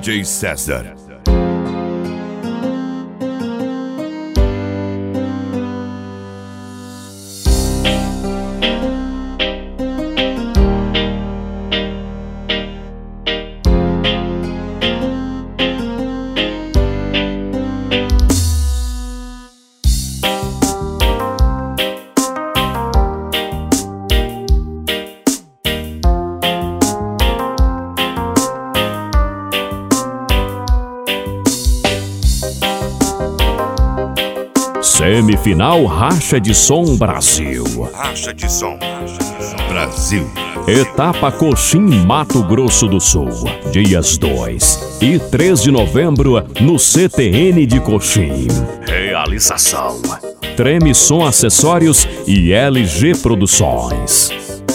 DJ César. Semifinal Racha de Som Brasil. Racha de Som Brasil. Etapa Coxim, Mato Grosso do Sul. Dias 2 e 3 de novembro no CTN de Coxim. Realização: Treme Som Acessórios e LG Produções.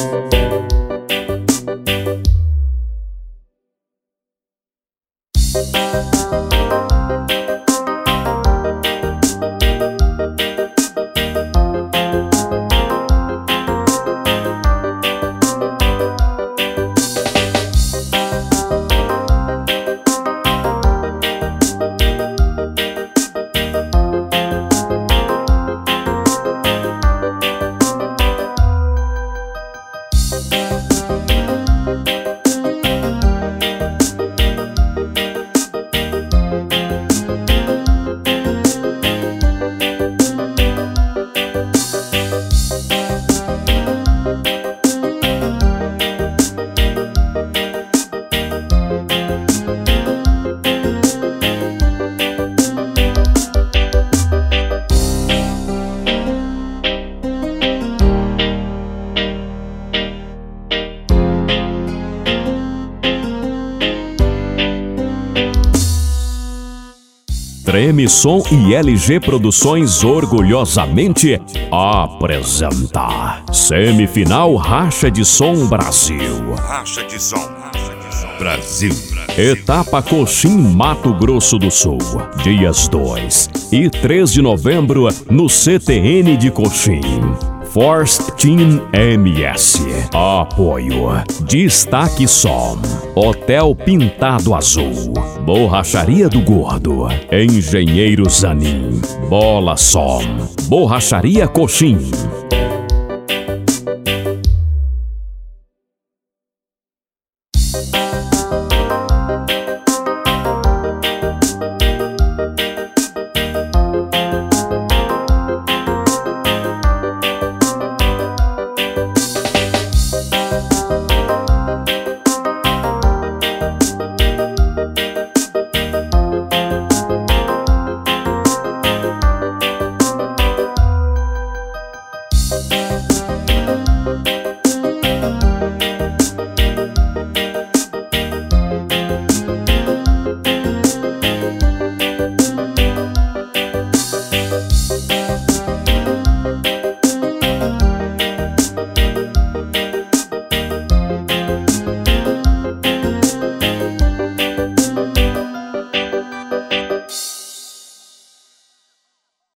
Treme Som e LG Produções orgulhosamente apresenta Semifinal Racha de Som Brasil. Racha de Som Brasil. Etapa Coxim, Mato Grosso do Sul. Dias 2 e 3 de novembro no CTN de Coxim. Force Team MS. Apoio: Destaque Som, Hotel Pintado Azul, Borracharia do Gordo, Engenheiro Zanin, Bola Som, Borracharia Coxim.